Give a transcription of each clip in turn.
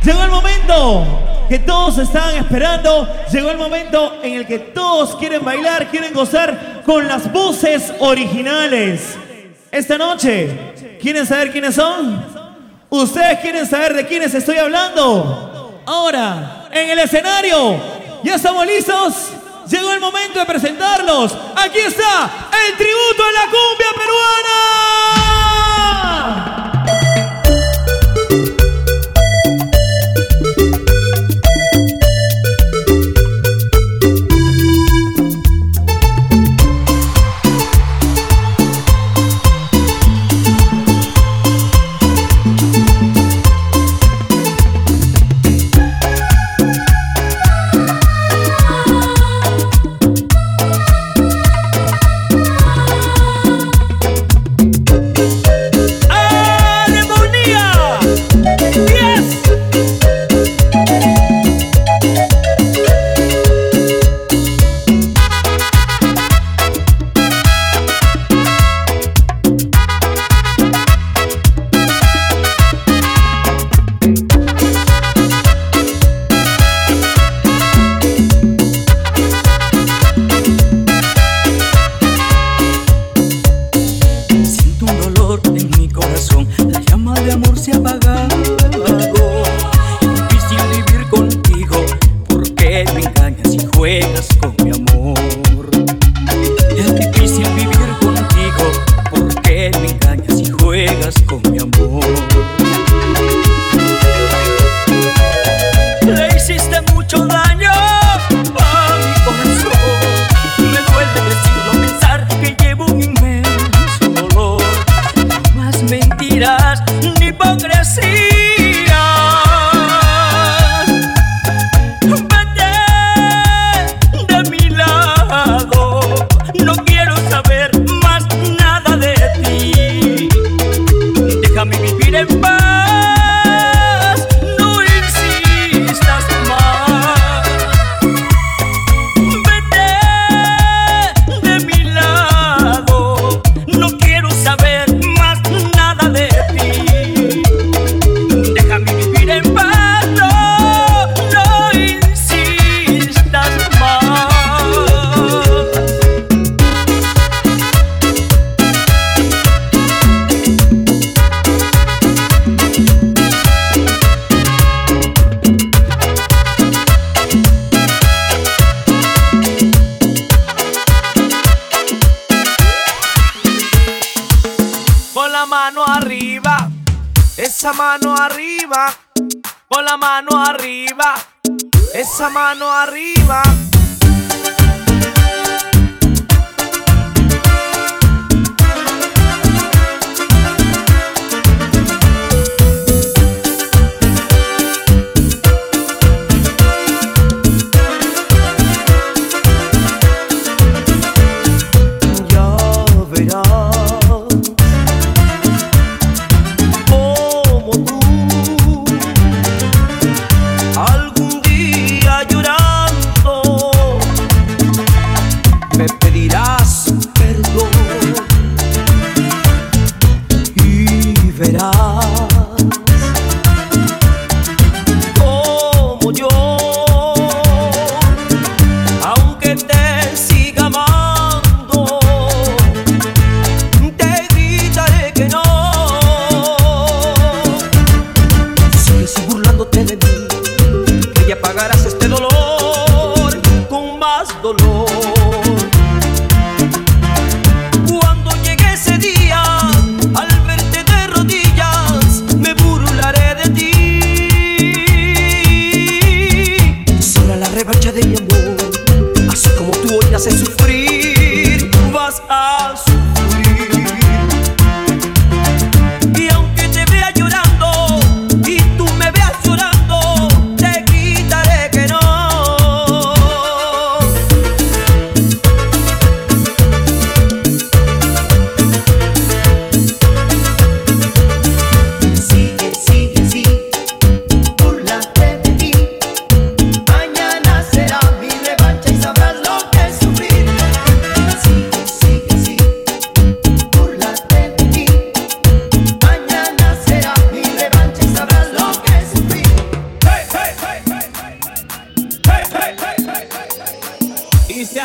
Llegó el momento que todos estaban esperando. Llegó el momento en el que todos quieren bailar, quieren gozar con las voces originales. Esta noche, ¿quieren saber quiénes son? ¿Ustedes quieren saber de quiénes estoy hablando? Ahora, en el escenario, ¿ya estamos listos? Llegó el momento de presentarlos. Aquí está el tributo a la cumbia peruana. Esa mano arriba, con la mano arriba, esa mano arriba. Algún día llorando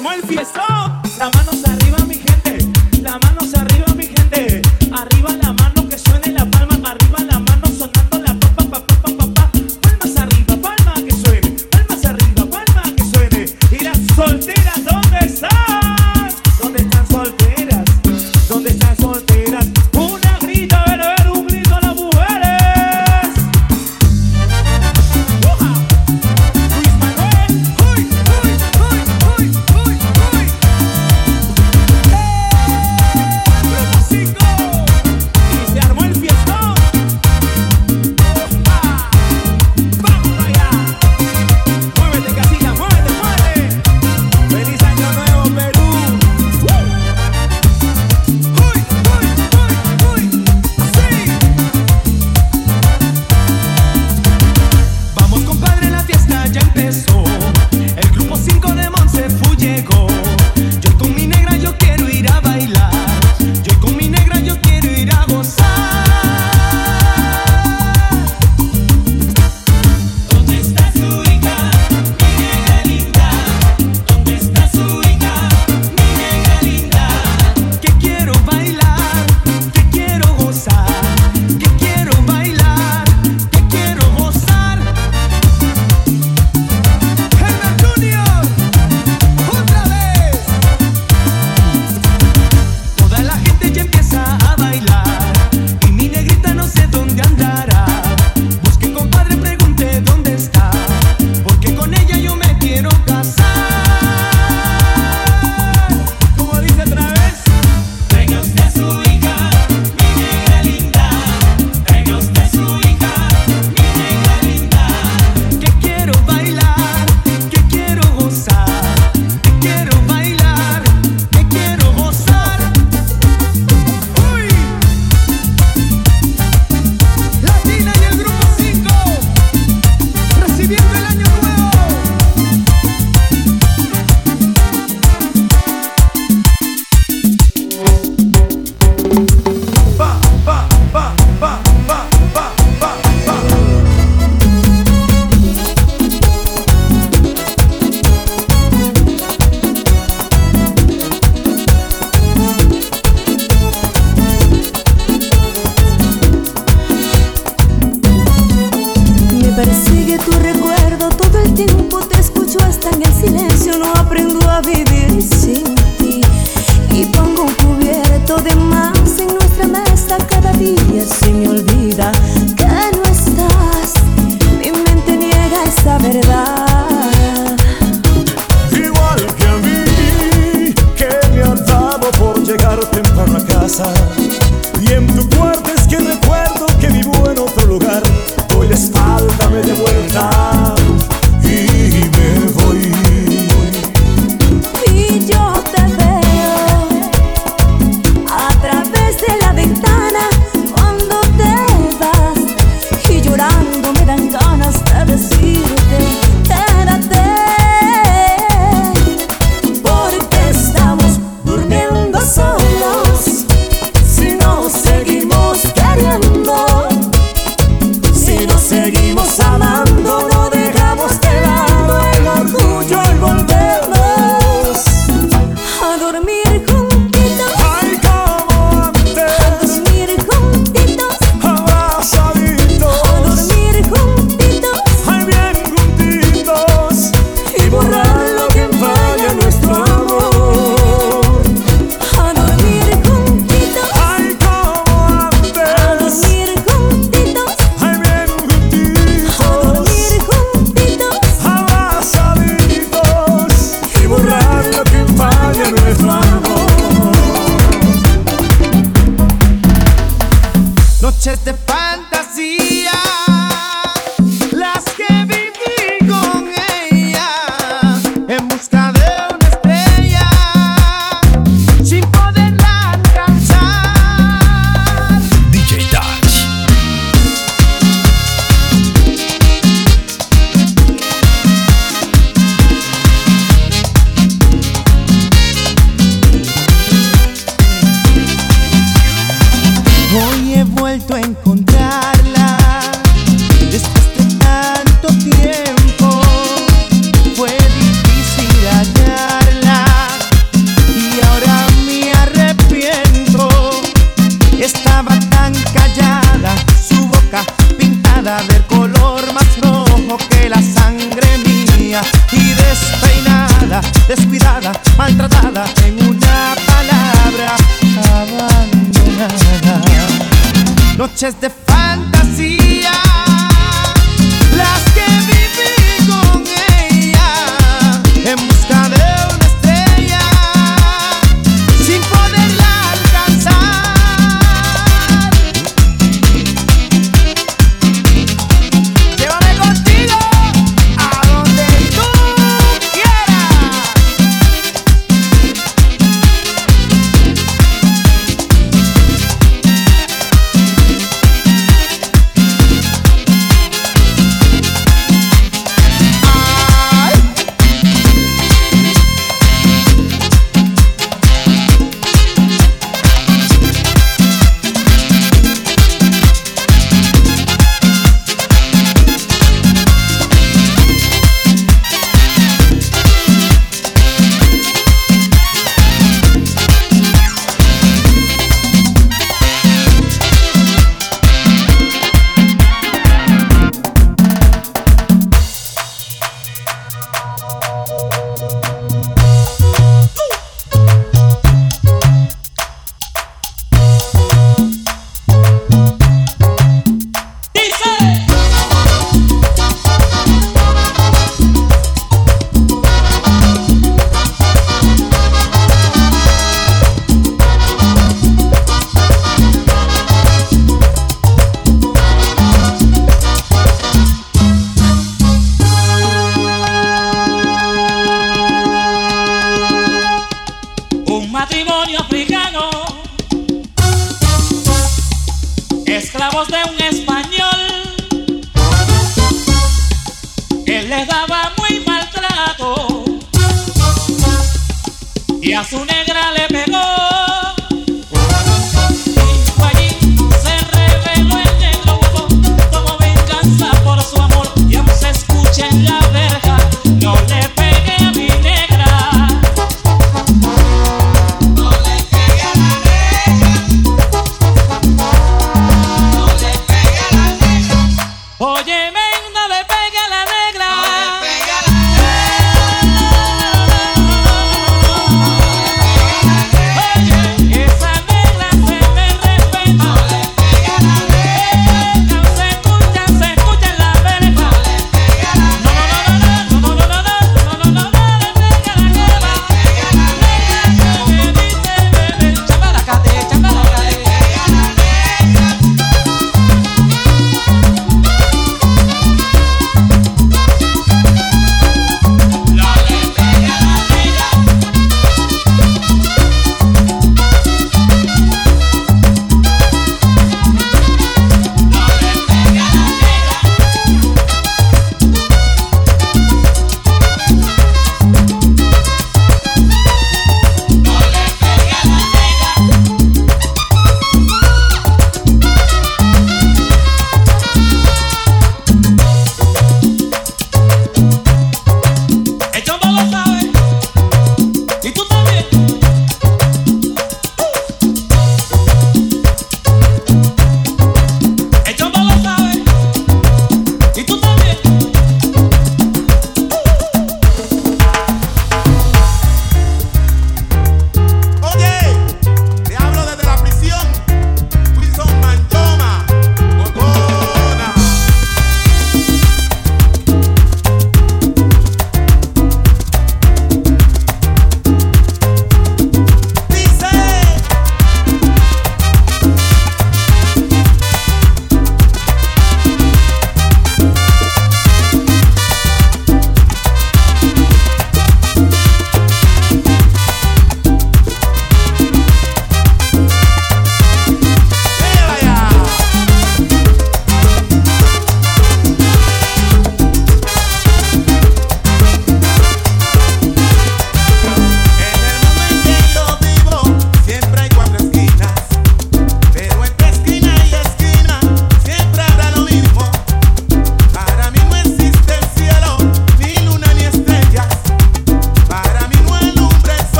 armó el fiestón. Las manos arriba, mi gente. Las manos arriba, mi gente. Arriba la mano, que suene la palma. Arriba la mano, sonando la pa pa pa pa pa pa. Palmas arriba, palma que suene. Palmas arriba, palma que suene. Y las solteras, ¿dónde están? ¿Dónde están solteras? ¿Dónde están solteras? Una grita, ver, un grito a las mujeres. Luis Manuel, uy, uy, uy, uy, uy, uy. Grupo 5. Y se armó el fiestón. Vamos allá. Muévete, Casilla, muévete, muévete. Feliz año nuevo, Perú. Uy, uy, uy, uy. Así. Vamos compadre, la fiesta ya empezó. El grupo 5 de Monsefu llegó. Yo con mi negra yo quiero ir a bailar. Yo con mi negra yo quiero ir a gozar. ¿Dónde está su hija? Mi negra linda. ¿Dónde está su hija? Mi negra linda. Que quiero bailar, que quiero gozar, que quiero bailar, que quiero gozar. Herbert Junior, otra vez. Toda la gente ya empieza a bailar y mi negrita no sé dónde andará. Busque compadre, pregunte dónde está, porque con ella yo me quiero casar. Como dice otra vez. Traiga usted a su hija, mi negra linda. Traiga usted a su hija, mi negra linda. Que quiero bailar, que quiero gozar, que quiero bailar, que quiero gozar. Uy, Latina y el grupo 5 recibiendo el año nuevo. Pa, pa, pa, pa, pa, pa, pa, pa. Me persigue tu recuerdo todo el tiempo, te escucho hasta en el silencio, no aprendo a vivir sin ti. Y pongo un cubierto de más en nuestra mesa, cada día se me olvida que no estás. Mi mente niega esa verdad. Igual que a mí, que me han dado por llegar temprano a casa. Y en tu cuarto es que recuerdo que vivo en otro lugar. Doy la espalda, me de vuelta y me voy. Y yo te mala del color más rojo que la sangre mía, y despeinada, descuidada, maltratada, en una palabra, abandonada. Noches de fantasía, las que viví con ella, en busca de una estrella, sin poderla alcanzar. Llévame contigo a donde tú quieras. Matrimonio africano, esclavos de un español. Él les daba muy maltrato y a su negra le pegó. Y allí se reveló el negro bobo como venganza por su amor. Y aún se escucha en la verja: no le pegué a mi negra. Óyeme, no le pegue a la negra. No le pegue a la negra. Oye, esa negra se me respeta. No le pegue a la negra. Se escucha en la verja. No le pegue a la negra. No le pegue a la negra. Negra que me dice bebé. Chamaracate, chamaracate.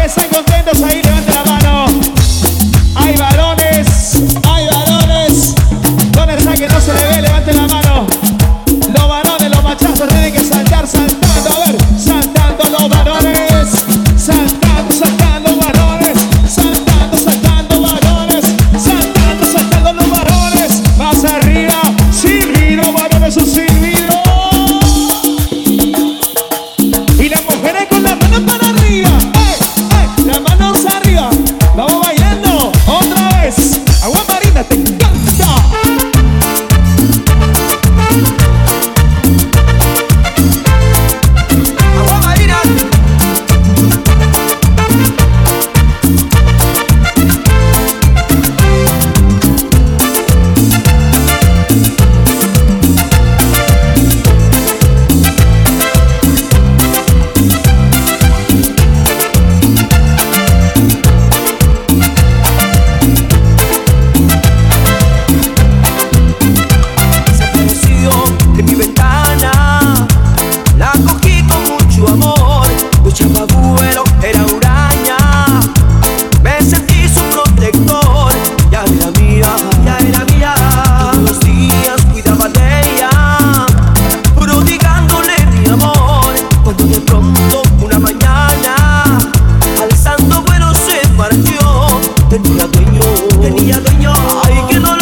están contentos ahí? Levanten la mano. Hay varones, hay varones. ¿Dónde está que no se le ve? Levanten la mano. Los varones, los machazos tienen que saltar, saltando. A ver, saltando los varones. Saltando, saltando varones. Saltando, saltando varones. Saltando, saltando los varones. Más arriba, silbido, varones, un silbido. Y las mujeres con las manos para arriba. Las manos arriba. Vamos bailando. Otra vez. Agua Marina, te encanta. Agua Marina. Se apareció en mi ventana, la cogí con mucho amor. Luchaba vuelo, era huraña, me sentí su protector. Ya era mía, ya era mía. Todos los días cuidaba de ella, prodigándole mi amor. Cuando de pronto una mañana, alzando vuelo se marchó. Tenía dueño, ay qué dolor.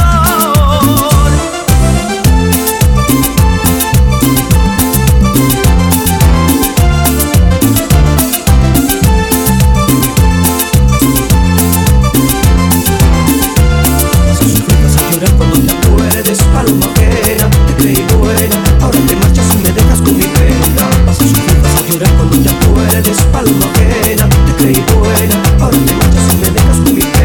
Vas a sufrir, vas a llorar cuando te acuerdes, paloma ajena, te creí buena, ahora te marchas y me dejas con mi pena. Vas a sufrir, vas a llorar cuando te acuerdes, paloma ajena, te creí buena, ahora te marchas y me dejas con mi pena.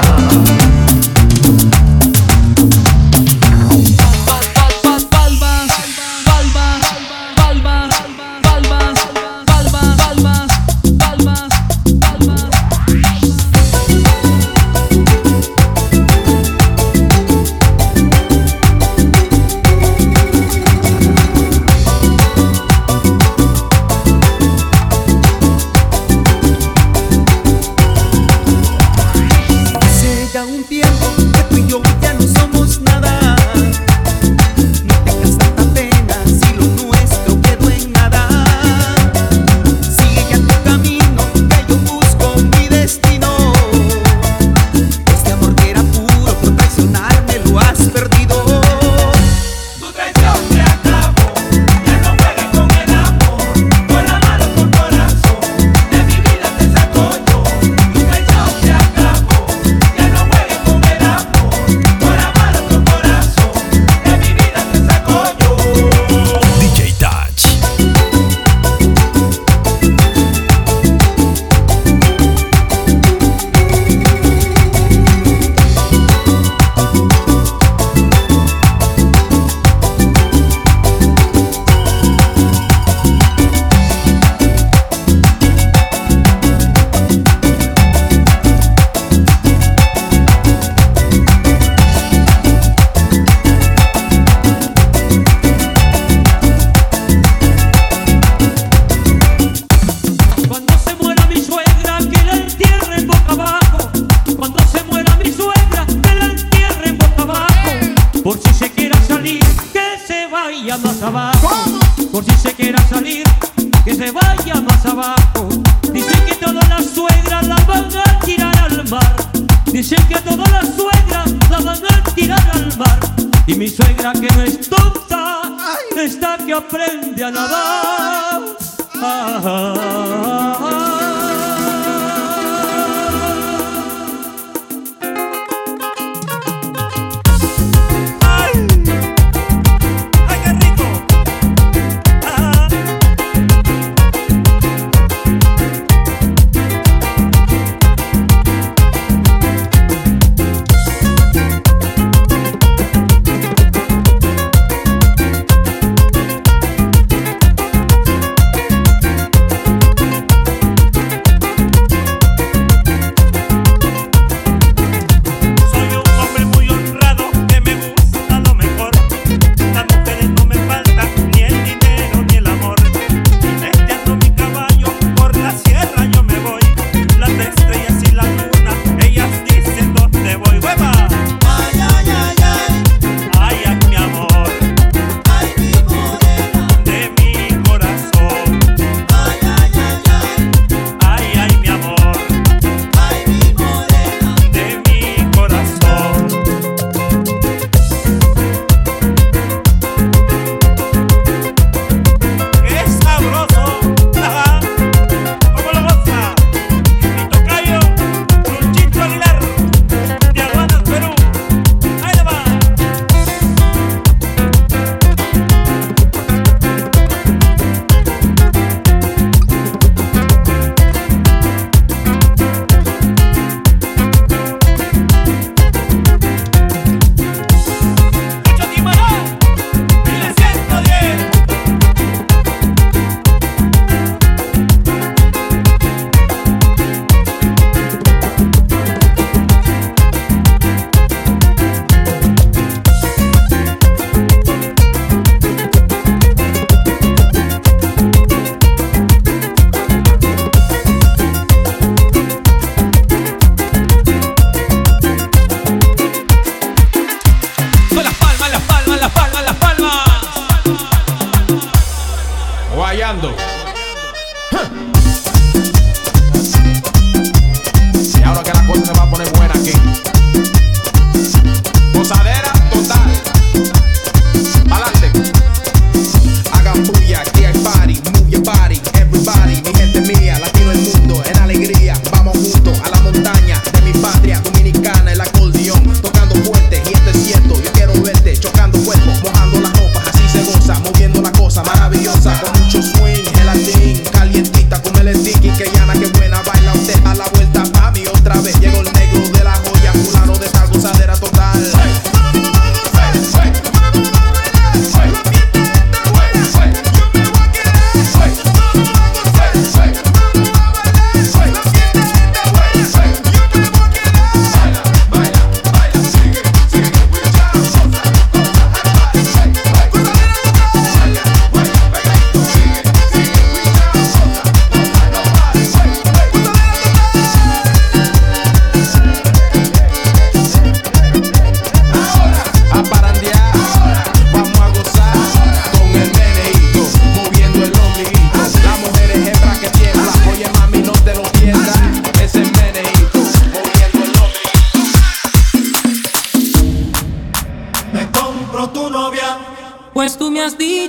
Hace ya un tiempo que tú y yo ya no somos nada. No tengas tanta pena si lo nuestro quedó en nada. Sigue ya tu camino, que yo busco mi destino. Este amor que era puro, por traicionarme lo has perdido. Tu traición se acabó, ya no juegues con el amor, con la mano por corazón, de mi vida te saco yo. Tu traición se acabó, ya no juegues con el amor, con la mano por corazón, de mi vida te saco yo. DJ Touch. Cuando se muera mi suegra, que la entierren boca abajo. Cuando se muera mi suegra, que la entierren boca abajo. Por si se quiera salir, que se vaya más abajo. Por si se quiera salir, que se vaya más abajo. Dicen que todas las suegras las van a tirar al mar. Dicen que todas las suegras las van a tirar al mar. Y mi suegra que no es tonta, está que aprende a nadar. ¡Ay, qué rico!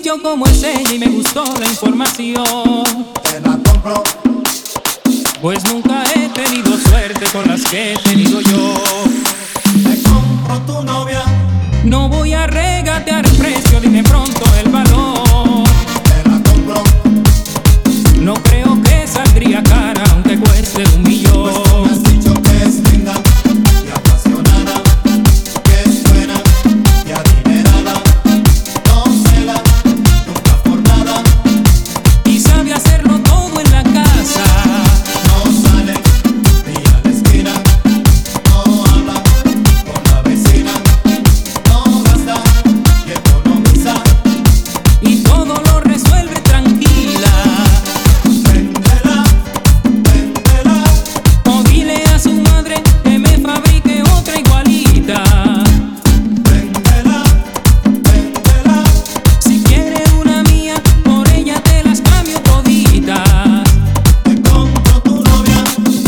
sitio como es ella y me gustó la información. Te la compro. Pues nunca he tenido suerte con las que he tenido yo. Te compro tu novia. No voy a regatear el precio, dime pronto el valor. Te la compro. No creo que saldría cara aunque cueste 1 millón. Pues tú me has dicho que es linda y apasionada, que es buena y adinerada. No cela, nunca por nada. Y sabe hacerlo todo en la casa. No sale ni a la esquina. No habla con la vecina. No gasta y economiza. Y todo lo resuelve tranquila. Véndela, véndela. O dile a su madre que me fabrique otra igualita. Véndela, véndela. Si quiere una mía, por ella te las cambio toditas. Te compro tu novia.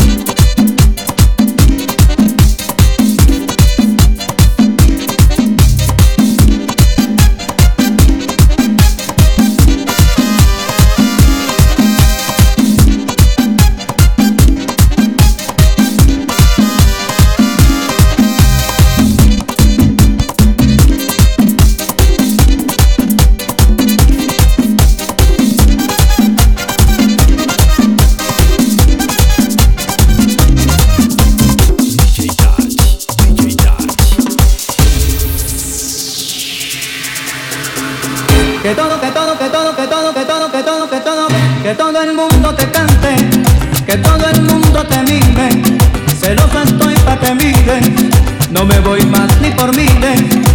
Que todo, que todo, que todo, que todo, que todo, que todo, que todo, que todo el mundo te cante, que todo el mundo te mire, celoso estoy pa' que miren, no me voy más ni por miles,